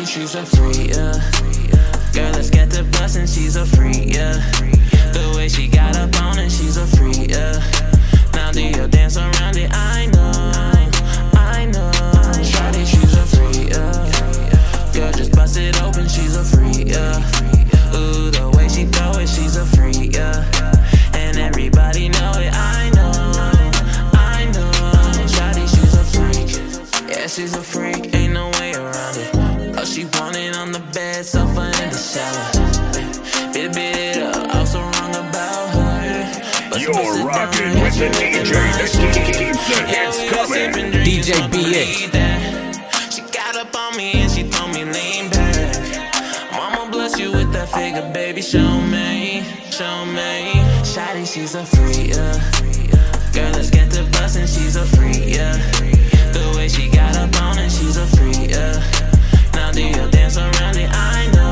Shawty, she's a free, yeah. Girl, let's get to bustin', she's a free, yeah. The way she got up on it, she's a free, yeah. Now do your dance around it, I know. Shawty, she's a free, yeah. Girl, just bust it open, she's a free, yeah. Ooh, the way she throw it, she's a free, yeah. And everybody know it, I know. Shawty, she's a freak, yeah, she's a freak, ain't no way around it. Oh, she want it on the bed, sofa in the shower. Bit it up, also wrong about her. But you're rocking with the DJ that keeps the hits coming. DJ BH. She got up on me and she told me lean back. Mama bless you with that figure, baby, show me. Shawty, she's a free, yeah. Girl, let's get to bustin', she's a free, yeah. The way she got up on it, she's a free, yeah. Now do your dance around it, I know.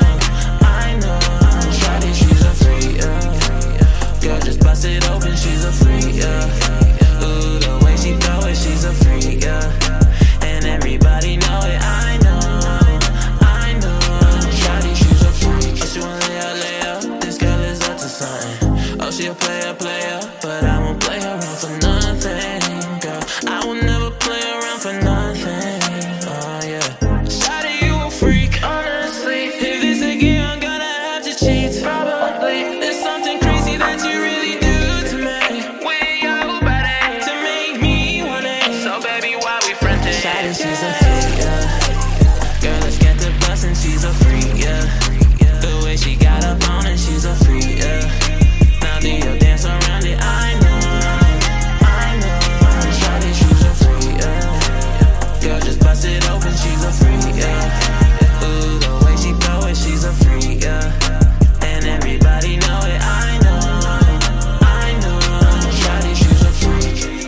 Shawty, she's a free, yeah. Girl, just bust it open, she's a free, yeah. Ooh, the way she throw it, she's a free, yeah. And everybody know it, I know. Shawty, she's a freak. Oh, she wanna lay up, this girl is up to something. Oh, she a player, but I won't play her around for nothing, girl. I will never play around for nothing. Oh yeah. Shawty, you a freak, honestly. If this again, I'm gonna have to cheat. Probably. There's something crazy that you really do to me. With your body to make me want it. So baby, why we frontin'? Shawty, she's a freak, yeah. Girl, let's get to bustin', she's a freak, yeah. The way she got up on it, she's a freak, yeah. Now do your dance around it, I know. Shawty, she's a freak, yeah. Girl, just bust it open, she's a freak, yeah. Ooh, the way she throw it, she's a freak, yeah. And everybody know it, I know. Shawty, she's a freak.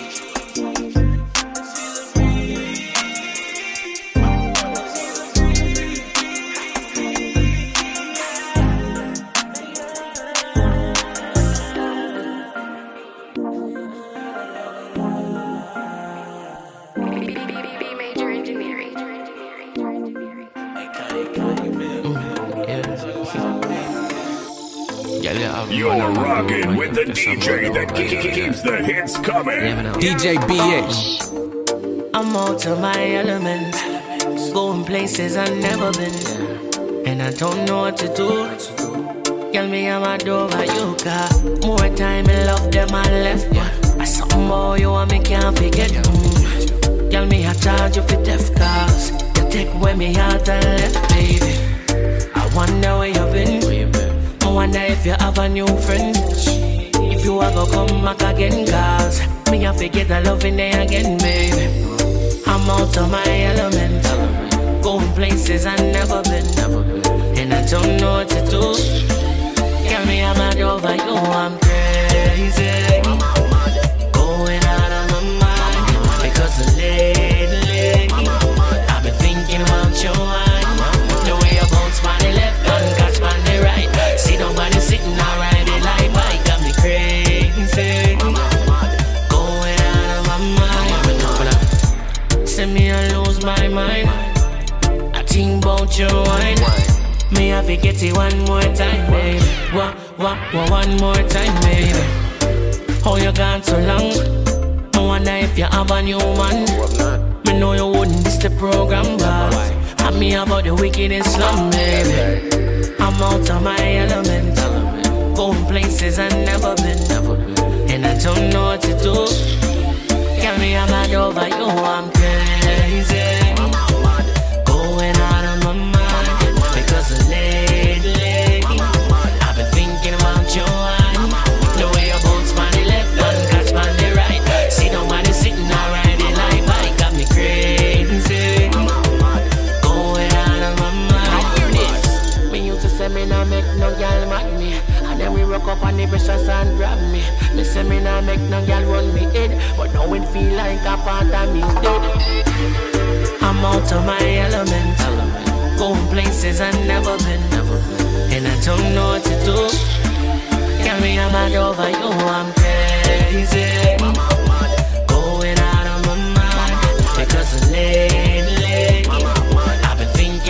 You're rocking with the DJ that keeps the hits coming. DJ BH. I'm out of my element, going places I've never been, and I don't know what to do. Tell me I'm a over you, got more time and love them I left, yeah. I something more you want me can't forget. Tell me I charge you for death cars. You take away me out and left, baby. I wonder where you been. I wonder if you have a new friend. If you ever come back again, cause me have to get the love in there again, baby. I'm out of my element, going places I've never been, and I don't know what to do. Tell me I'm not over you, I'm crazy, going out of my mind, because lately I've been thinking about you. The way you bounce by the left and catch by the right. See nobody sitting and riding like bike, got me crazy, going out of my mind. Send me I lose my mind. I think about your wine. Me have to get it one more time, baby. One more time, baby. How you gone so long? I wonder if you have a new man. Me know you wouldn't miss the program, but have me about the wickedest slum, baby. I'm out of my element, going places I've never been, and I don't know what to do. Tell me I'm not over you, I'm crazy, going out of my mind, because lately I've been thinking about you. The way you bounce by the left and catch by the right. See nobody sitting and riding like bike, got me crazy, going out of my mind. Me used to say me nah make no girl mad me, and then we rock up on the precious and grab me. Me say me nah make no girl run me head, but now it feel like a part of me's dead. I'm out of my element, going places I've never been, and I don't know what to do. Tell me I'm not over you, I'm crazy, going out of my mind, because lately I've been thinking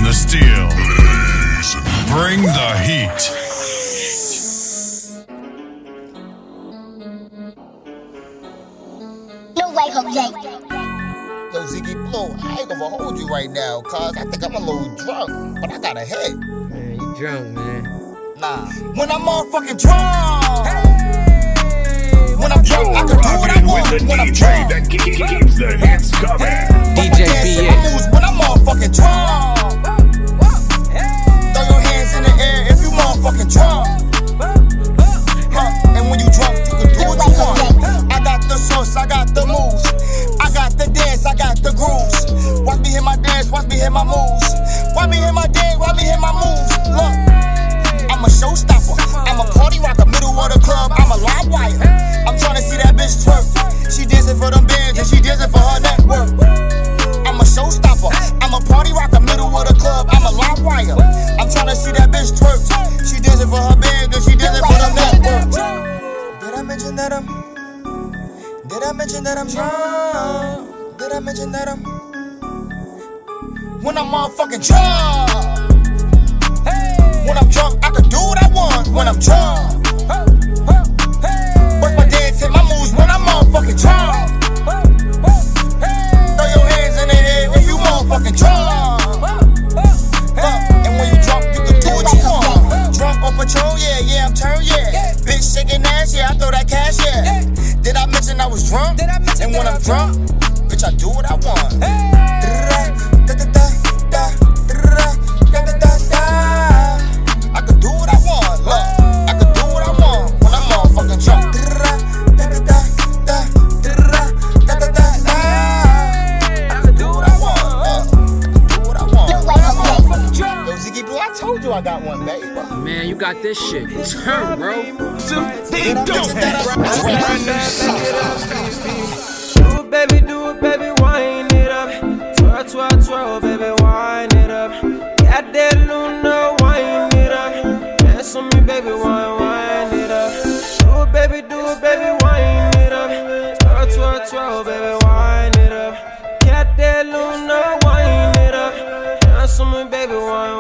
the steel. Bring the heat. No way, Jose. Yo, Ziggy Blue, I ain't gonna hold you right now, cause I think I'm a little drunk, but I got a head. Man, you drunk, man. Nah, when I'm motherfucking drunk. Hey. When I'm drunk, I can do what I want. When I'm drunk, that keeps the hits coming. DJ BX. When I'm motherfucking drunk. Throw your hands in the air if you motherfucking drunk. And when you drunk, you can do what you want. I got the sauce, I got the moves. I got the dance, I got the grooves. Watch me hit my dance, watch me hit my moves. Watch me hit my dance, watch me hit my moves. Look, I'm a showstopper. I'm a party rocker, middle of the club. I'm a live wire. I'm tryna see that bitch twerk. She dancing for them bands and she dancing for her network. I'm a showstopper. I'm a party rocker, middle of the club. I'm a live wire. I'm tryna see that bitch twerk. She dancing for her bands and she dancing for them network. Did I mention that I'm drunk? Did I mention that I'm when I'm motherfucking drunk? When I'm drunk, I can do what I want. When I'm drunk, work my dance, hit my moves. When I'm motherfucking drunk, throw your hands in the air if you motherfucking drunk. And when you drunk, you can do what you want. Drunk on patrol, yeah, I'm turned, yeah. Bitch shaking ass, yeah, I throw that cash, yeah. Did I mention I was drunk? And when I'm drunk, bitch, I do what I want. I can do what I want, look. I can do what I want when I'm motherfucking drunk. I can do what I want, I can do what I want when I'm motherfucking drunk. Yo, Ziggy Blue, I told you I got one, baby. Man, you got this shit. Turn, bro. They don't have Do it, baby, wind it up. Twirl, baby, wind it up. Got that Luna, wind it up. Dance on me, baby, wind it up. Do it, baby, wind it up. Twirl, baby, wind it up. Got that Luna, wind it up. Dance on me, baby, wind.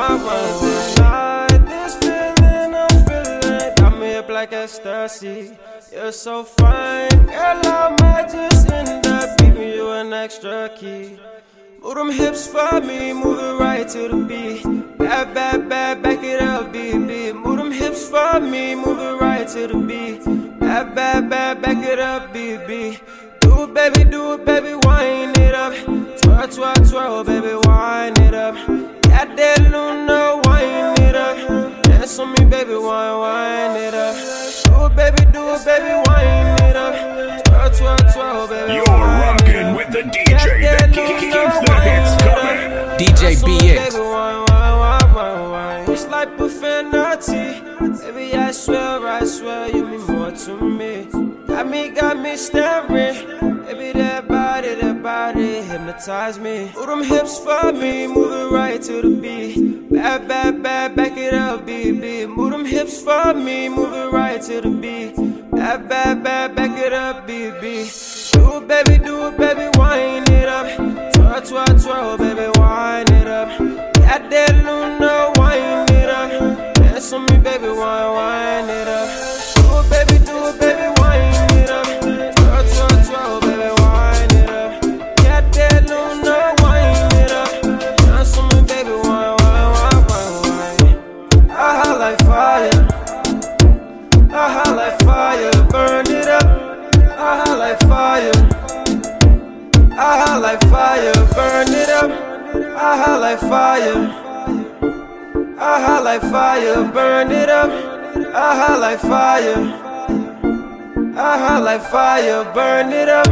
Like this feeling I'm feeling, got me up like ecstasy. You're so fine, girl, I might just end up giving you an extra key. Move them hips for me, move it right to the beat. Bad, back it up, baby. Move them hips for me, move it right to the beat. Bad, back it up, baby. Do it, baby, wind it up. Twirl, baby, wind it up. Got that Luna, wind it up. Dance on me, baby, wind it up. Do it, baby, wind it up. Twirl, baby. You're rockin' with the DJ that keeps the hits coming. DJ BX. It's like profanity. Baby, I swear, you mean more to me. Got me staring. Baby, that body hypnotize me. Move them hips for me, move it right to the beat. Bad, back it up, baby. Move them hips for me, move it right to the beat. Bad, back it up, baby. Do it, baby, wind it up. Twirl, baby, wind it up. Got that Luna, wind it up. Dance on me, baby, wind it up. Do it, baby, wind it up. Twirl, baby, wind it up. Got that Luna, wind it up. Dance on me, baby, wind. I like fire. I like fire, burn it up. I like fire. I like fire, burn it up. I like fire. I like fire, burn it up. I like fire. I like fire, burn it up.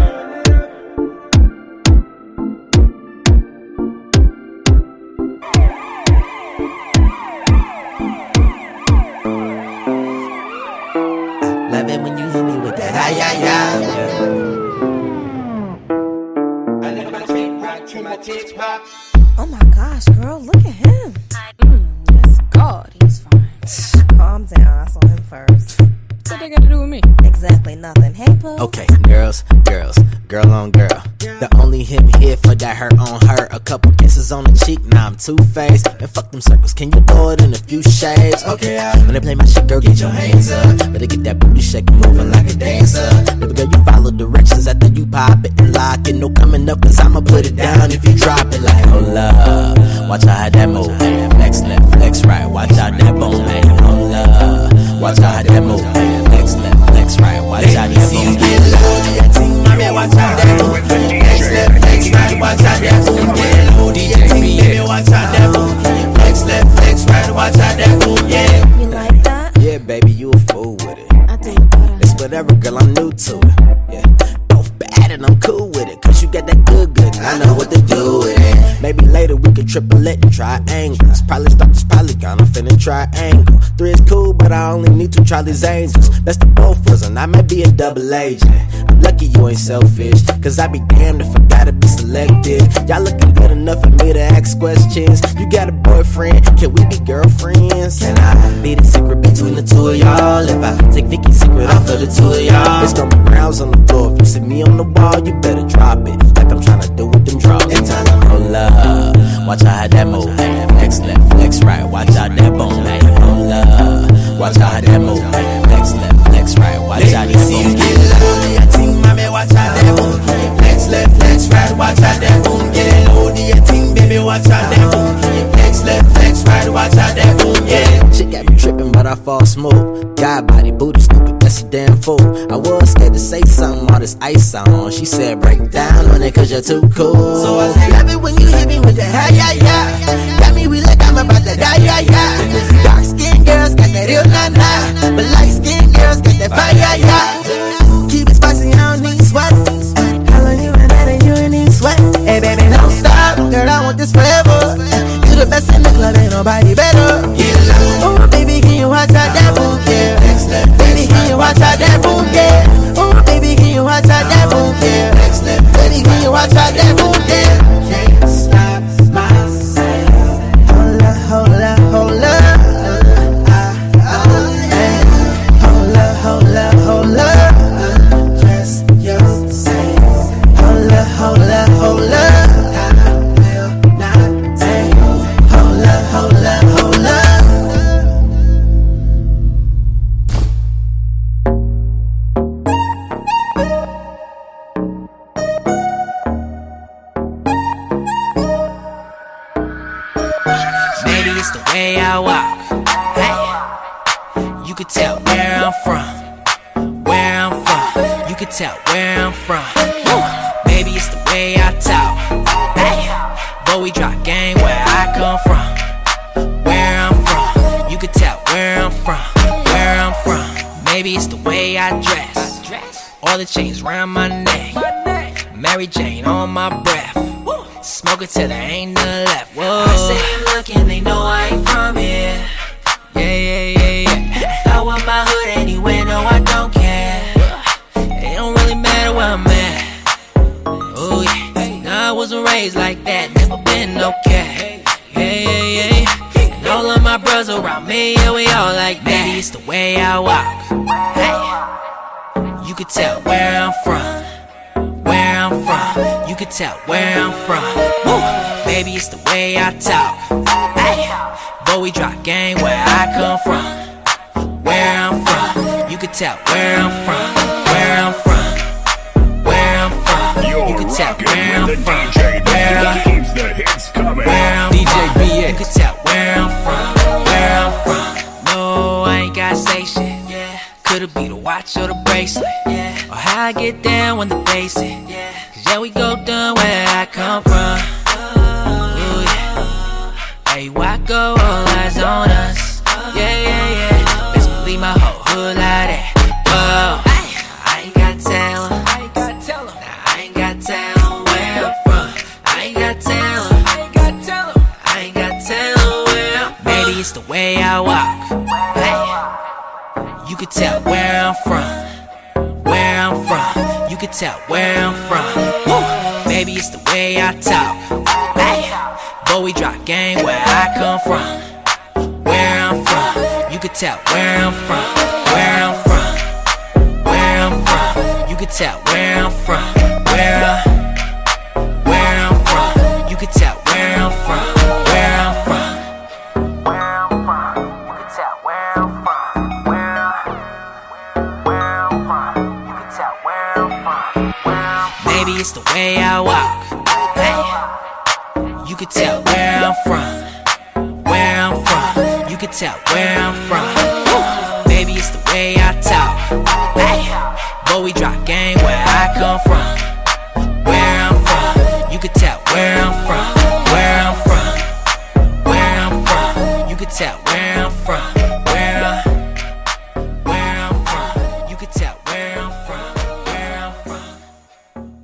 Love it when you hit me with that ay. Oh my gosh, girl, look at him. Yes, God, he's fine. Calm down, I saw him first. So they got to do with me? Exactly nothing. Hey, boo. Okay, girls, girl on girl. The only him here for that hurt on her. A couple kisses on the cheek, now I'm two-faced. And fuck them circles, can you throw it in a few shades? Okay, when they play my shit, girl, get your hands up. Better get that booty shaking, moving like a dancer. Baby girl, you follow directions after you pop it and lock it. No coming up, cause I'ma put it down if you drop it. Like, hold up, watch out how that move. Flex left, flex right, watch out that boom. Hold up, watch out how that move. Flex left, flex right, watch out that boom. Get low, that ting, mommy, watch out that boom. Flex left, flex right, watch out that boom. Get low, that ting, baby, watch out that boom. Flex left, flex right, watch out that boom. Yeah, You like that? yeah, baby, you a fool with it. I do better. It's whatever, girl, I'm new to it. Yeah, both bad and I'm cool with it. Cause you got that good, and I know what to do with it. Maybe later we could triple it and triangles. Probably start this polygon, I'm finna triangle. 3 is cool, but I only need 2 Charlie's Angels. Best of both worlds, and I might be a double agent. I'm lucky you ain't selfish, cause I be damned if I gotta be selective. Y'all looking good enough for me to ask questions. You got a boyfriend, can we be girlfriends? Can I be the secret between the two of y'all? If I take Vicky's secret off of the two of y'all, it's gonna be rounds on the floor. If you see me on the wall, you better drop it, like I'm tryna do with them draws. And tell them, hold up, watch out how that move. Flex left, flex right, watch out that boom. Hold up, watch out how that move. Flex left, flex right, watch out that boom. Get low, that ting, mommy, watch out that boom. Flex left, flex right, watch out that boom. Get low, that ting, baby, watch out that boom. Flex left, flex right, watch out that boom. Yeah, shit got me tripping, but I fall smooth. God body, booty stupid, that's a damn fool. I was scared to say something, all this ice on. She said, break down on it, cause you're too cool. So I said, love it when you hit me with the high, yeah. Got me weak like I'm about to die, yeah. Dark skin girls got that real nah. But light skin girls got that fire, yeah. Keep it spicy, I don't need sweat. How long you been at it, you ain't need sweat. Hey baby, don't stop, girl, I want this forever. You the best in the club, ain't nobody better. Oh baby, can you watch out that boom, yeah. Baby, can you watch out that boom, yeah. Oh baby, can you watch out that boom, yeah. Baby, can you watch out that boom, yeah. Can't stop myself. Hold up, hold up, hold up. Hold up, hold up, hold up. Dress yourself. Hold up, hold up, hold up. I will not take. Hold up, hold up, hold up. Maybe it's the way I walk. Hey, you could tell where I'm from. Where I'm from, you could tell where I'm from. Woo. Maybe it's the way I talk. Hey, but we drop gang where I come from. Where I'm from, you could tell where I'm from. Where I'm from. Maybe it's the way I dress. All the chains round my neck. Mary Jane on my breath. Smoke it till there ain't none left. Whoa. I say look and they know I ain't from here. Yeah. I want my hood anywhere, no I don't care. It don't really matter where I'm at. Oh yeah, no I wasn't raised like that, never been no cat. Yeah. And all of my bros around me, yeah we all like that. Maybe it's the way I walk. Hey, you could tell where I'm from. Where I'm from, you could tell where I'm from. Woo. Maybe it's the way I talk. Hey, but we drop gang where I come from. Where I'm from, you could tell where I'm from. Where I'm from, where I'm from, you could tell where I'm from. Where I'm from, Keeps the hits coming. where I'm DJ from, BX. you could tell where I'm from. Where I'm from, no I ain't gotta say shit. Could've be the watch or the bracelet, or how I get down when the bass it. Cause yeah, we go down where I come from. Ooh, yeah. Hey, why go all eyes on us? Yeah. Best believe my whole hood like that. Whoa, I ain't gotta tell her. Nah, I ain't gotta tell her where I'm from. I ain't gotta tell her. I ain't gotta tell her where I'm from. Maybe it's the way I walk. Hey. You could tell where I'm from. Where I'm from, you could tell where I'm from. Woo. Maybe it's the way I talk. Hey, but we drop gang where I come from. Where I'm from, you could tell where I'm from. Where I'm from, can tell where I'm from. Where I'm from. You can tell where I'm from. Where I'm from. You can tell where I'm from. Where I'm from. You can tell where I'm from. Maybe it's the way I walk. Hey. You can tell where I'm from. Where I'm from. You can tell where I'm from. Maybe it's the way I talk. Hey. But we drop game where I come from.